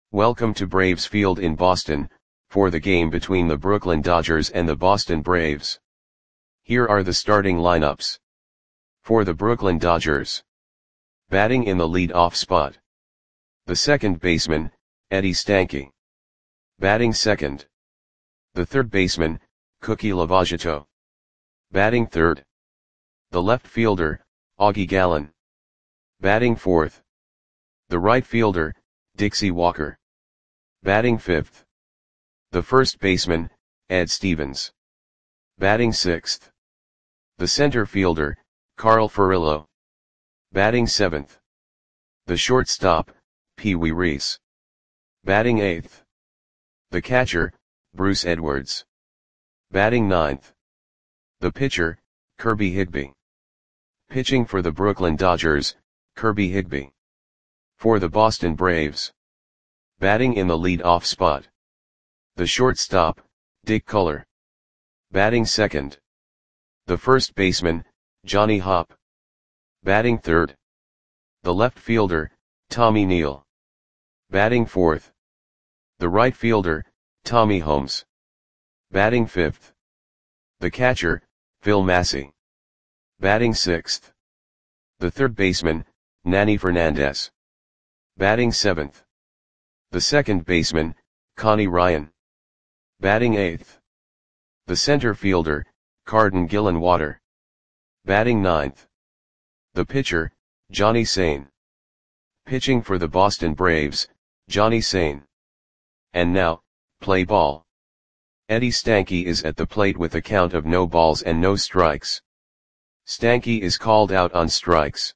Welcome to Braves Field in Boston, for the game between the Brooklyn Dodgers and the Boston Braves. Here are the starting lineups. For the Brooklyn Dodgers. Batting in the lead-off spot. The second baseman, Eddie Stanky. Batting second. The third baseman, Cookie Lavagetto. Batting third. The left fielder, Augie Gallen. Batting fourth. The right fielder, Dixie Walker. Batting fifth. The first baseman, Ed Stevens. Batting sixth. The center fielder, Carl Furillo. Batting seventh. The shortstop, Pee Wee Reese. Batting eighth. The catcher, Bruce Edwards. Batting ninth. The pitcher, Kirby Higbee. Pitching for the Brooklyn Dodgers, Kirby Higbee. For the Boston Braves. Batting in the lead-off spot. The shortstop, Dick Culler. Batting second. The first baseman, Johnny Hopp. Batting third. The left fielder, Tommy Neal. Batting fourth. The right fielder, Tommy Holmes. Batting fifth. The catcher, Phil Massey. Batting sixth. The third baseman, Nanny Fernandez. Batting seventh. The second baseman, Connie Ryan. Batting eighth. The center fielder, Carden Gillenwater. Batting ninth. The pitcher, Johnny Sain. Pitching for the Boston Braves, Johnny Sain. And now, play ball. Eddie Stanky is at the plate with a count of no balls and no strikes. Stanky is called out on strikes.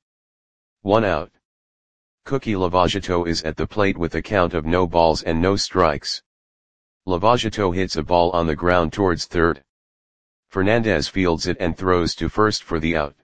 1 out. Cookie Lavagetto is at the plate with a count of no balls and no strikes. Lavagetto hits a ball on the ground towards third. Fernandez fields it and throws to first for the out.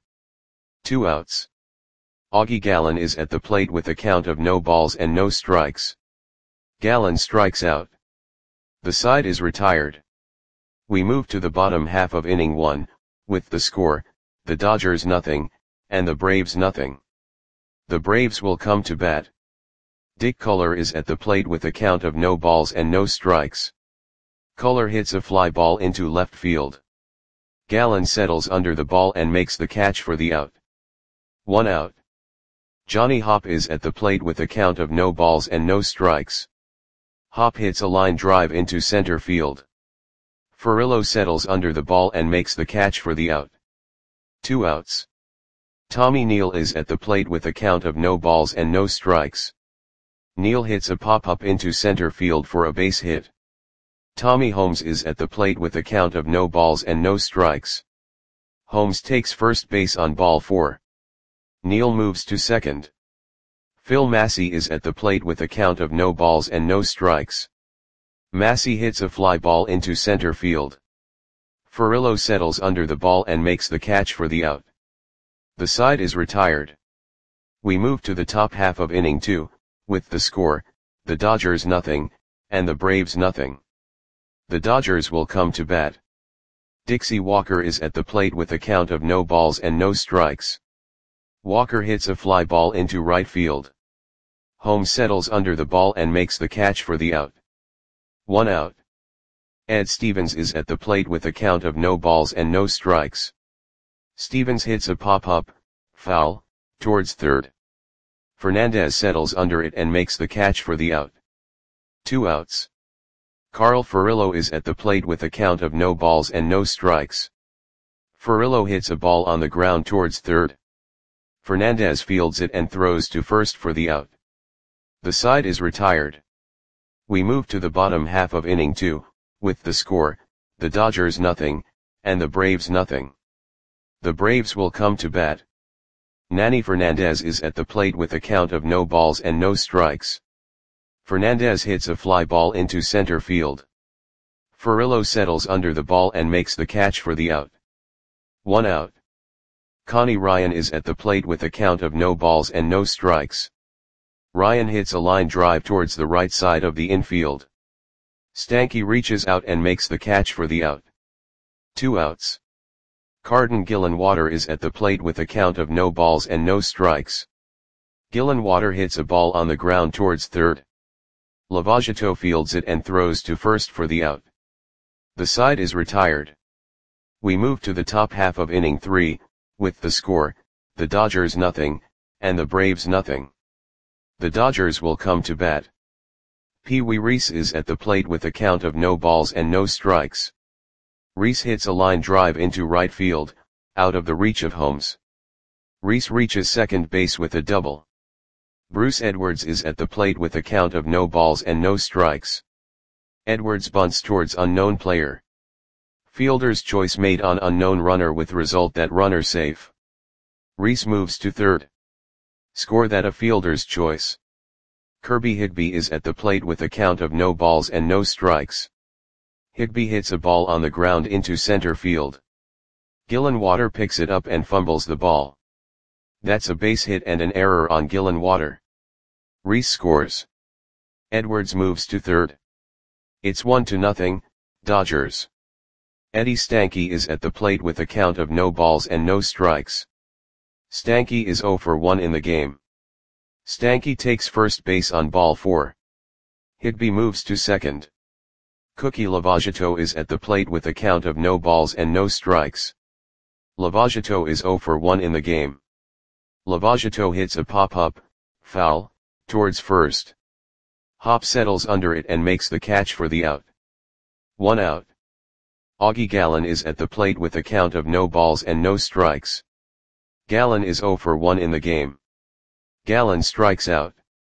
2 outs. Augie Gallen is at the plate with a count of no balls and no strikes. Gallen strikes out. The side is retired. We move to the bottom half of inning 1, with the score, the Dodgers nothing, and the Braves nothing. The Braves will come to bat. Dick Culler is at the plate with a count of no balls and no strikes. Culler hits a fly ball into left field. Gallen settles under the ball and makes the catch for the out. 1 out. Johnny Hopp is at the plate with a count of no balls and no strikes. Hopp hits a line drive into center field. Furillo settles under the ball and makes the catch for the out. 2 outs. Tommy Neal is at the plate with a count of no balls and no strikes. Neal hits a pop-up into center field for a base hit. Tommy Holmes is at the plate with a count of no balls and no strikes. Holmes takes first base on ball 4. Neal moves to second. Phil Massey is at the plate with a count of no balls and no strikes. Massey hits a fly ball into center field. Furillo settles under the ball and makes the catch for the out. The side is retired. We move to the top half of inning 2, with the score, the Dodgers nothing, and the Braves nothing. The Dodgers will come to bat. Dixie Walker is at the plate with a count of no balls and no strikes. Walker hits a fly ball into right field. Holmes settles under the ball and makes the catch for the out. 1 out. Ed Stevens is at the plate with a count of no balls and no strikes. Stevens hits a pop-up, foul, towards third. Fernandez settles under it and makes the catch for the out. 2 outs. Carl Furillo is at the plate with a count of no balls and no strikes. Furillo hits a ball on the ground towards third. Fernandez fields it and throws to first for the out. The side is retired. We move to the bottom half of inning 2, with the score, the Dodgers nothing, and the Braves nothing. The Braves will come to bat. Nanny Fernandez is at the plate with a count of no balls and no strikes. Fernandez hits a fly ball into center field. Furillo settles under the ball and makes the catch for the out. 1 out. Connie Ryan is at the plate with a count of no balls and no strikes. Ryan hits a line drive towards the right side of the infield. Stanky reaches out and makes the catch for the out. 2 outs. Carden Gillenwater is at the plate with a count of no balls and no strikes. Gillenwater hits a ball on the ground towards third. Lavagetto fields it and throws to first for the out. The side is retired. We move to the top half of inning 3, with the score, the Dodgers nothing, and the Braves nothing. The Dodgers will come to bat. Pee Wee Reese is at the plate with a count of no balls and no strikes. Reese hits a line drive into right field, out of the reach of Holmes. Reese reaches second base with a double. Bruce Edwards is at the plate with a count of no balls and no strikes. Edwards bunts towards unknown player. Fielder's choice made on unknown runner with result that runner safe. Reese moves to third. Score that a fielder's choice. Kirby Higbee is at the plate with a count of no balls and no strikes. Higbee hits a ball on the ground into center field. Gillenwater picks it up and fumbles the ball. That's a base hit and an error on Gillenwater. Reese scores. Edwards moves to third. It's 1-0, Dodgers. Eddie Stanky is at the plate with a count of no balls and no strikes. Stanky is 0 for 1 in the game. Stanky takes first base on ball 4. Higbee moves to second. Cookie Lavagetto is at the plate with a count of no balls and no strikes. Lavagetto is 0 for 1 in the game. Lavagetto hits a pop-up, foul, towards first. Hop settles under it and makes the catch for the out. 1 out. Augie Gallen is at the plate with a count of no balls and no strikes. Gallen is 0 for 1 in the game. Gallen strikes out.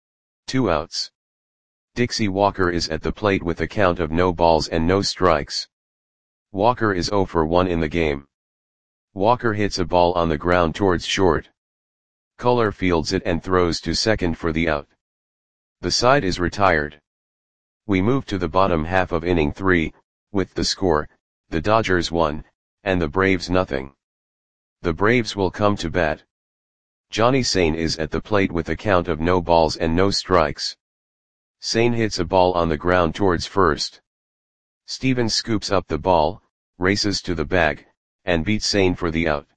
2 outs. Dixie Walker is at the plate with a count of no balls and no strikes. Walker is 0 for 1 in the game. Walker hits a ball on the ground towards short. Culler fields it and throws to second for the out. The side is retired. We move to the bottom half of inning 3, with the score, the Dodgers 1, and the Braves nothing. The Braves will come to bat. Johnny Sane is at the plate with a count of no balls and no strikes. Sane hits a ball on the ground towards first. Stevens scoops up the ball, races to the bag, and beats Sane for the out.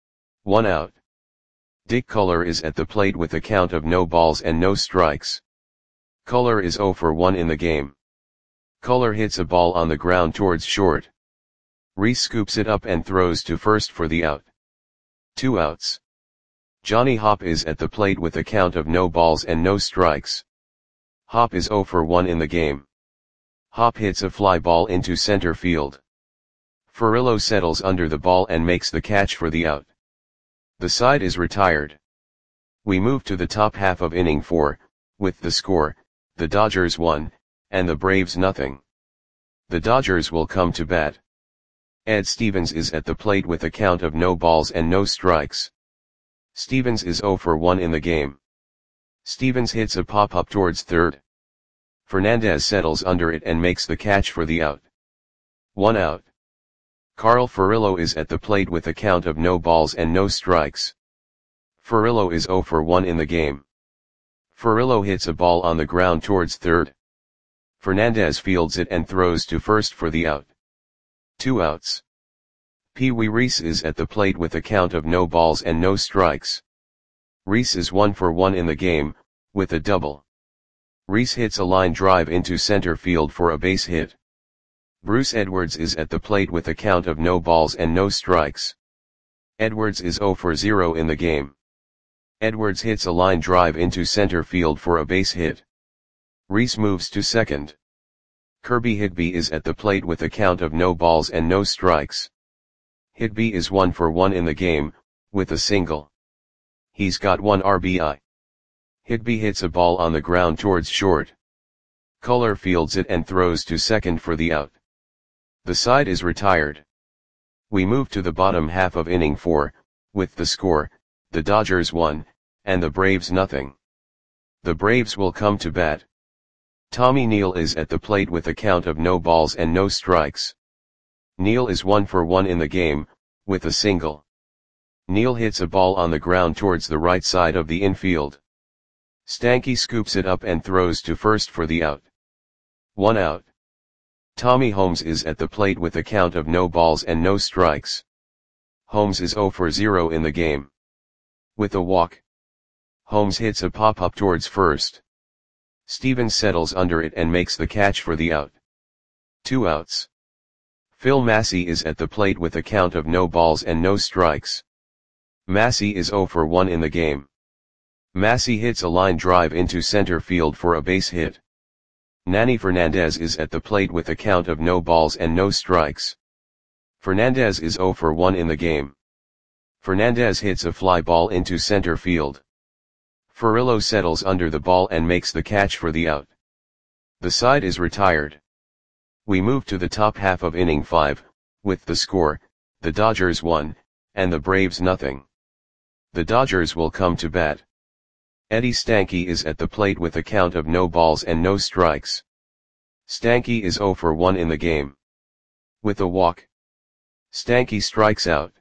1 out. Dick Culler is at the plate with a count of no balls and no strikes. Culler is 0 for 1 in the game. Culler hits a ball on the ground towards short. Reese scoops it up and throws to first for the out. 2 outs. Johnny Hop is at the plate with a count of no balls and no strikes. Hop is 0 for 1 in the game. Hop hits a fly ball into center field. Furillo settles under the ball and makes the catch for the out. The side is retired. We move to the top half of inning 4, with the score, the Dodgers 1, and the Braves nothing. The Dodgers will come to bat. Ed Stevens is at the plate with a count of no balls and no strikes. Stevens is 0 for 1 in the game. Stevens hits a pop-up towards third. Fernandez settles under it and makes the catch for the out. 1 out. Carl Furillo is at the plate with a count of no balls and no strikes. Furillo is 0 for 1 in the game. Furillo hits a ball on the ground towards third. Fernandez fields it and throws to first for the out. 2 outs. Pee Wee Reese is at the plate with a count of no balls and no strikes. Reese is 1 for 1 in the game, with a double. Reese hits a line drive into center field for a base hit. Bruce Edwards is at the plate with a count of no balls and no strikes. Edwards is 0 for 0 in the game. Edwards hits a line drive into center field for a base hit. Reese moves to second. Kirby Higbee is at the plate with a count of no balls and no strikes. Higbee is 1 for 1 in the game, with a single. He's got 1 RBI. Higbee hits a ball on the ground towards short. Culler fields it and throws to second for the out. The side is retired. We move to the bottom half of inning 4, with the score, the Dodgers 1, and the Braves nothing. The Braves will come to bat. Tommy Neal is at the plate with a count of no balls and no strikes. Neal is 1 for 1 in the game, with a single. Neal hits a ball on the ground towards the right side of the infield. Stanky scoops it up and throws to first for the out. 1 out. Tommy Holmes is at the plate with a count of no balls and no strikes. Holmes is 0 for 0 in the game. With a walk. Holmes hits a pop-up towards first. Stevens settles under it and makes the catch for the out. 2 outs. Phil Massey is at the plate with a count of no balls and no strikes. Massey is 0 for 1 in the game. Massey hits a line drive into center field for a base hit. Nanny Fernandez is at the plate with a count of no balls and no strikes. Fernandez is 0 for 1 in the game. Fernandez hits a fly ball into center field. Furillo settles under the ball and makes the catch for the out. The side is retired. We move to the top half of inning 5, with the score, the Dodgers 1, and the Braves nothing. The Dodgers will come to bat. Eddie Stanky is at the plate with a count of no balls and no strikes. Stanky is 0 for 1 in the game. With a walk, Stanky strikes out.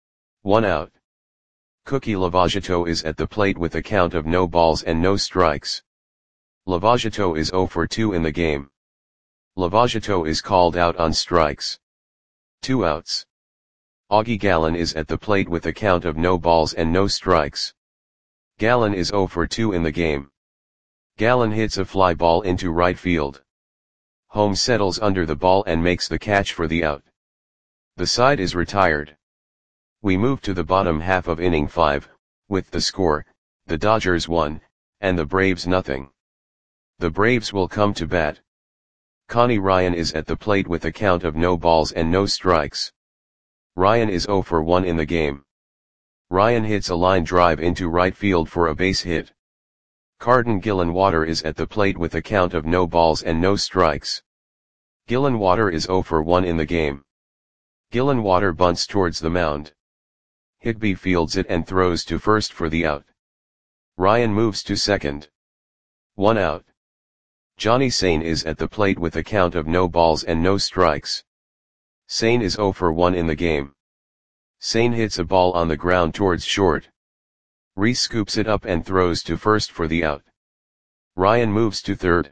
1 out. Cookie Lavagetto is at the plate with a count of no balls and no strikes. Lavagetto is 0 for 2 in the game. Lavagetto is called out on strikes. 2 outs. Augie Gallen is at the plate with a count of no balls and no strikes. Gallen is 0 for 2 in the game. Gallen hits a fly ball into right field. Holmes settles under the ball and makes the catch for the out. The side is retired. We move to the bottom half of inning 5, with the score, the Dodgers 1, and the Braves nothing. The Braves will come to bat. Connie Ryan is at the plate with a count of no balls and no strikes. Ryan is 0 for 1 in the game. Ryan hits a line drive into right field for a base hit. Carden Gillenwater is at the plate with a count of no balls and no strikes. Gillenwater is 0 for 1 in the game. Gillenwater bunts towards the mound. Higbee fields it and throws to first for the out. Ryan moves to second. 1 out. Johnny Sane is at the plate with a count of no balls and no strikes. Sane is 0 for 1 in the game. Sane hits a ball on the ground towards short. Reese scoops it up and throws to first for the out. Ryan moves to third.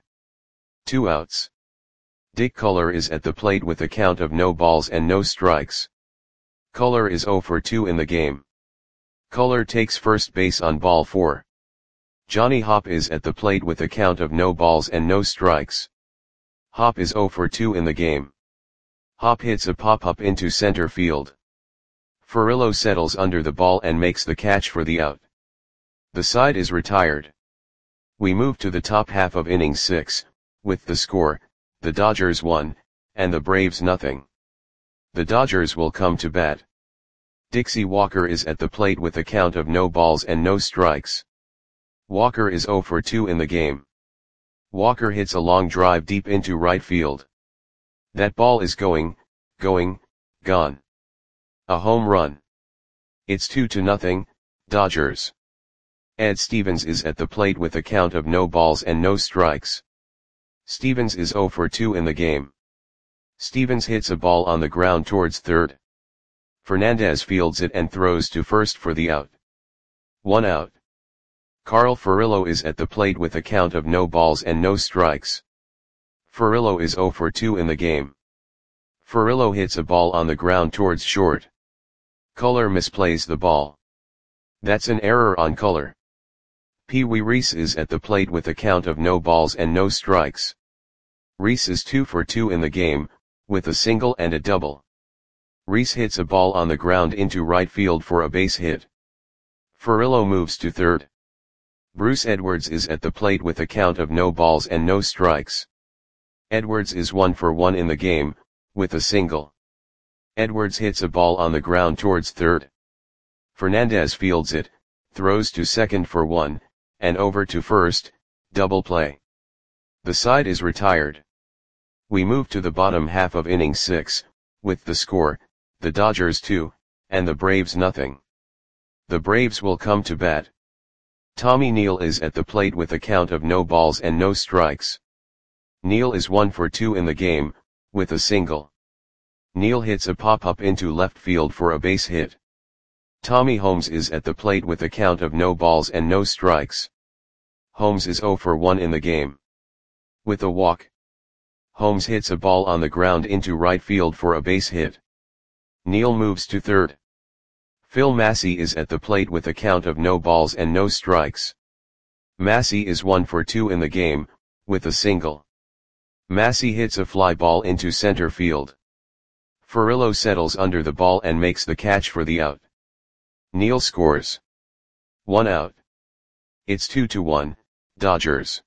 2 outs. Dick Culler is at the plate with a count of no balls and no strikes. Culler is 0 for 2 in the game. Culler takes first base on ball 4. Johnny Hopp is at the plate with a count of no balls and no strikes. Hopp is 0 for 2 in the game. Hopp hits a pop-up into center field. Furillo settles under the ball and makes the catch for the out. The side is retired. We move to the top half of inning 6, with the score, the Dodgers 1, and the Braves nothing. The Dodgers will come to bat. Dixie Walker is at the plate with a count of no balls and no strikes. Walker is 0 for 2 in the game. Walker hits a long drive deep into right field. That ball is gone. A home run. It's 2-0, Dodgers. Ed Stevens is at the plate with a count of no balls and no strikes. Stevens is 0 for 2 in the game. Stevens hits a ball on the ground towards third. Fernandez fields it and throws to first for the out. 1 out. Carl Furillo is at the plate with a count of no balls and no strikes. Furillo is 0 for 2 in the game. Furillo hits a ball on the ground towards short. Culler misplays the ball. That's an error on Culler. Pee Wee Reese is at the plate with a count of no balls and no strikes. Reese is 2 for 2 in the game, with a single and a double. Reese hits a ball on the ground into right field for a base hit. Furillo moves to third. Bruce Edwards is at the plate with a count of no balls and no strikes. Edwards is 1 for 1 in the game, with a single. Edwards hits a ball on the ground towards third. Fernandez fields it, throws to second for 1, and over to first, double play. The side is retired. We move to the bottom half of inning 6, with the score, the Dodgers 2, and the Braves nothing. The Braves will come to bat. Tommy Neal is at the plate with a count of no balls and no strikes. Neal is 1 for 2 in the game, with a single. Neal hits a pop-up into left field for a base hit. Tommy Holmes is at the plate with a count of no balls and no strikes. Holmes is 0 for 1 in the game. With a walk, Holmes hits a ball on the ground into right field for a base hit. Neal moves to third. Phil Massey is at the plate with a count of no balls and no strikes. Massey is 1 for 2 in the game, with a single. Massey hits a fly ball into center field. Furillo settles under the ball and makes the catch for the out. Neal scores. 1 out. It's 2-1, Dodgers.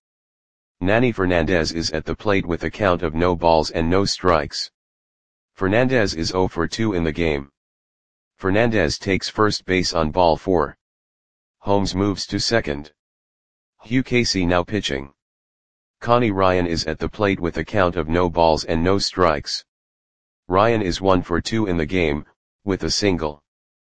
Nanny Fernandez is at the plate with a count of no balls and no strikes. Fernandez is 0 for 2 in the game. Fernandez takes first base on ball 4. Holmes moves to second. Hugh Casey now pitching. Connie Ryan is at the plate with a count of no balls and no strikes. Ryan is 1 for 2 in the game, with a single.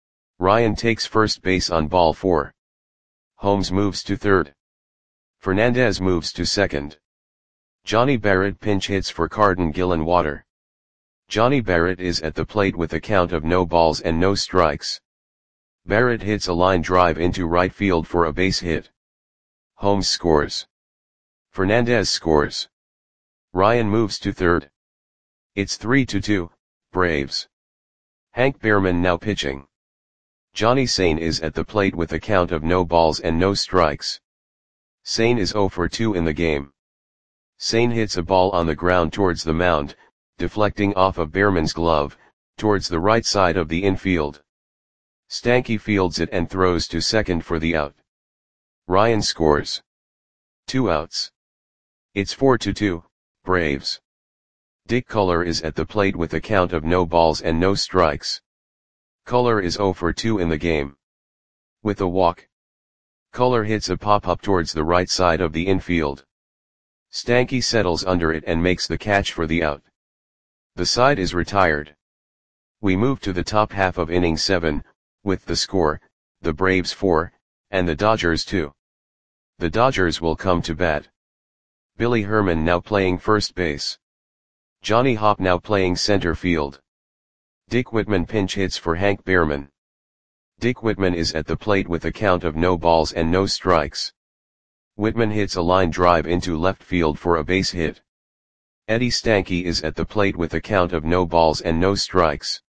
Ryan takes first base on ball 4. Holmes moves to third. Fernandez moves to second. Johnny Barrett pinch hits for Carden Gillenwater. Johnny Barrett is at the plate with a count of no balls and no strikes. Barrett hits a line drive into right field for a base hit. Holmes scores. Fernandez scores. Ryan moves to third. It's 3-2, Braves. Hank Behrman now pitching. Johnny Sane is at the plate with a count of no balls and no strikes. Sane is 0 for 2 in the game. Sane hits a ball on the ground towards the mound, deflecting off of Behrman's glove, towards the right side of the infield. Stanky fields it and throws to second for the out. Ryan scores. 2 outs. It's 4-2, Braves. Dick Culler is at the plate with a count of no balls and no strikes. Culler is 0 for 2 in the game. With a walk. Culler hits a pop-up towards the right side of the infield. Stanky settles under it and makes the catch for the out. The side is retired. We move to the top half of inning 7, with the score, the Braves 4, and the Dodgers 2. The Dodgers will come to bat. Billy Herman now playing first base. Johnny Hopp now playing center field. Dick Whitman pinch hits for Hank Behrman. Dick Whitman is at the plate with a count of no balls and no strikes. Whitman hits a line drive into left field for a base hit. Eddie Stanky is at the plate with a count of no balls and no strikes.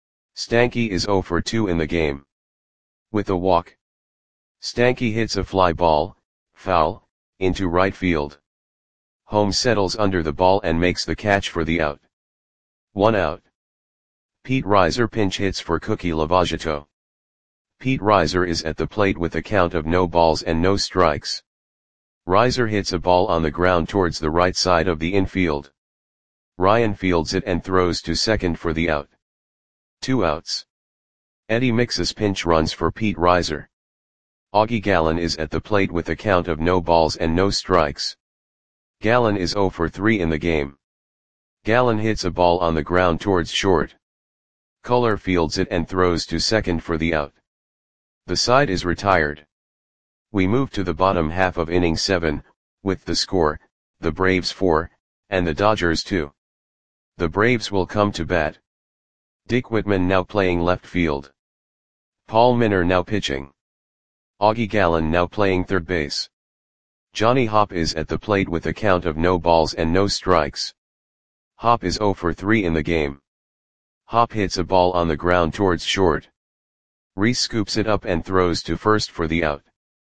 Stanky is 0 for 2 in the game. With a walk. Stanky hits a fly ball, foul, into right field. Holmes settles under the ball and makes the catch for the out. 1 out. Pete Reiser pinch hits for Cookie Lavagetto. Pete Reiser is at the plate with a count of no balls and no strikes. Reiser hits a ball on the ground towards the right side of the infield. Ryan fields it and throws to second for the out. 2 outs. Eddie Mixus pinch runs for Pete Reiser. Augie Gallen is at the plate with a count of no balls and no strikes. Gallen is 0 for 3 in the game. Gallen hits a ball on the ground towards short. Culler fields it and throws to second for the out. The side is retired. We move to the bottom half of inning 7, with the score, the Braves 4, and the Dodgers 2. The Braves will come to bat. Dick Whitman now playing left field. Paul Minor now pitching. Augie Gallen now playing third base. Johnny Hopp is at the plate with a count of no balls and no strikes. Hopp is 0 for 3 in the game. Hopp hits a ball on the ground towards short. Reese scoops it up and throws to first for the out.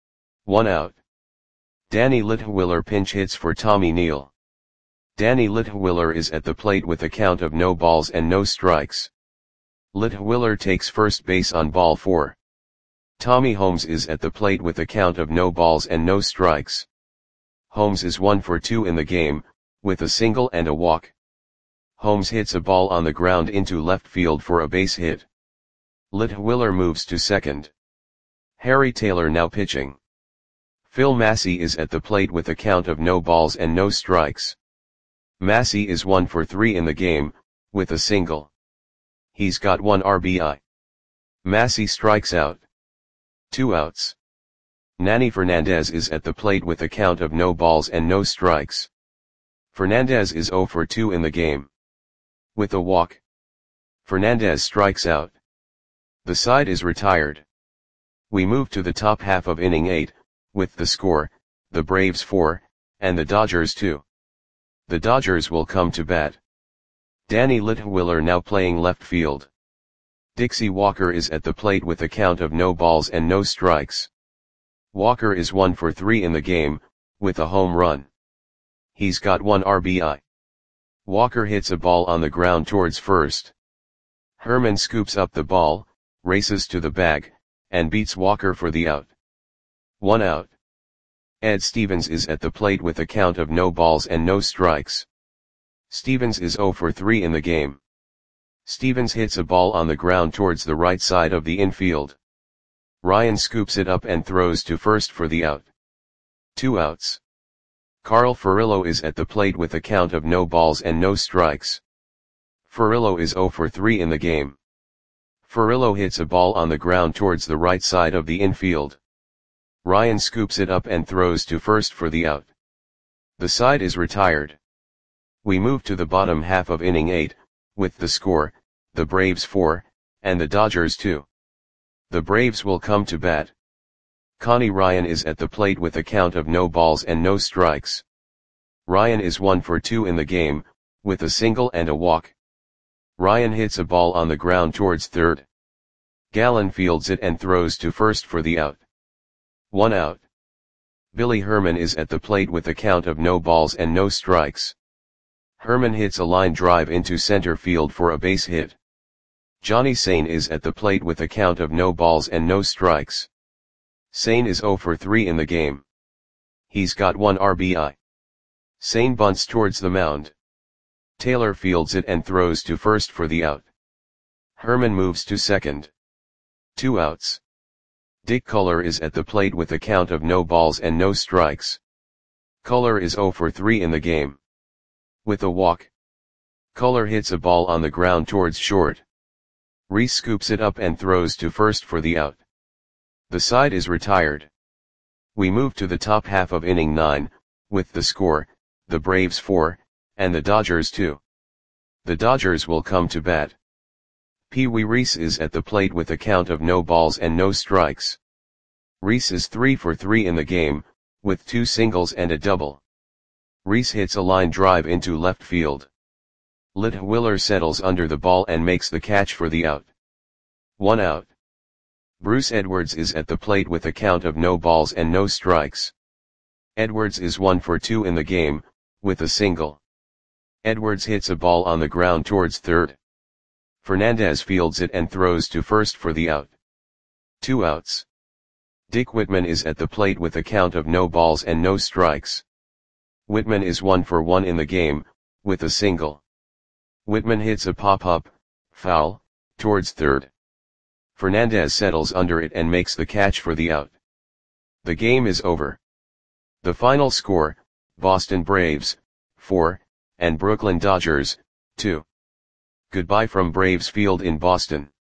1 out. Danny Litwiller pinch hits for Tommy Neal. Danny Litwiller is at the plate with a count of no balls and no strikes. Litwiller takes first base on ball 4. Tommy Holmes is at the plate with a count of no balls and no strikes. Holmes is 1 for 2 in the game, with a single and a walk. Holmes hits a ball on the ground into left field for a base hit. Litwiller moves to second. Harry Taylor now pitching. Phil Massey is at the plate with a count of no balls and no strikes. Massey is 1 for 3 in the game, with a single. He's got 1 RBI. Massey strikes out. 2 outs. Nanny Fernandez is at the plate with a count of no balls and no strikes. Fernandez is 0 for 2 in the game. With a walk. Fernandez strikes out. The side is retired. We move to the top half of inning 8, with the score, the Braves 4, and the Dodgers 2. The Dodgers will come to bat. Danny Litwiller now playing left field. Dixie Walker is at the plate with a count of no balls and no strikes. Walker is 1 for 3 in the game, with a home run. He's got 1 RBI. Walker hits a ball on the ground towards first. Herman scoops up the ball, races to the bag, and beats Walker for the out. 1 out. Ed Stevens is at the plate with a count of no balls and no strikes. Stevens is 0 for 3 in the game. Stevens hits a ball on the ground towards the right side of the infield. Ryan scoops it up and throws to first for the out. 2 outs. Carl Furillo is at the plate with a count of no balls and no strikes. Furillo is 0 for 3 in the game. Furillo hits a ball on the ground towards the right side of the infield. Ryan scoops it up and throws to first for the out. The side is retired. We move to the bottom half of inning 8, with the score, the Braves 4, and the Dodgers 2. The Braves will come to bat. Connie Ryan is at the plate with a count of no balls and no strikes. Ryan is 1 for 2 in the game, with a single and a walk. Ryan hits a ball on the ground towards third. Gallen fields it and throws to first for the out. 1 out. Billy Herman is at the plate with a count of no balls and no strikes. Herman hits a line drive into center field for a base hit. Johnny Sane is at the plate with a count of no balls and no strikes. Sane is 0 for 3 in the game. He's got 1 RBI. Sane bunts towards the mound. Taylor fields it and throws to first for the out. Herman moves to second. 2 outs. Dick Culler is at the plate with a count of no balls and no strikes. Culler is 0 for 3 in the game. With a walk. Culler hits a ball on the ground towards short. Reese scoops it up and throws to first for the out. The side is retired. We move to the top half of inning 9, with the score, the Braves 4, and the Dodgers 2. The Dodgers will come to bat. Pee Wee Reese is at the plate with a count of no balls and no strikes. Reese is 3 for 3 in the game, with 2 singles and a double. Reese hits a line drive into left field. Litwiller settles under the ball and makes the catch for the out. 1 out. Bruce Edwards is at the plate with a count of no balls and no strikes. Edwards is 1 for 2 in the game, with a single. Edwards hits a ball on the ground towards third. Fernandez fields it and throws to first for the out. 2 outs. Dick Whitman is at the plate with a count of no balls and no strikes. Whitman is 1 for 1 in the game, with a single. Whitman hits a pop-up, foul, towards third. Fernandez settles under it and makes the catch for the out. The game is over. The final score, Boston Braves, 4, and Brooklyn Dodgers, 2. Goodbye from Braves Field in Boston.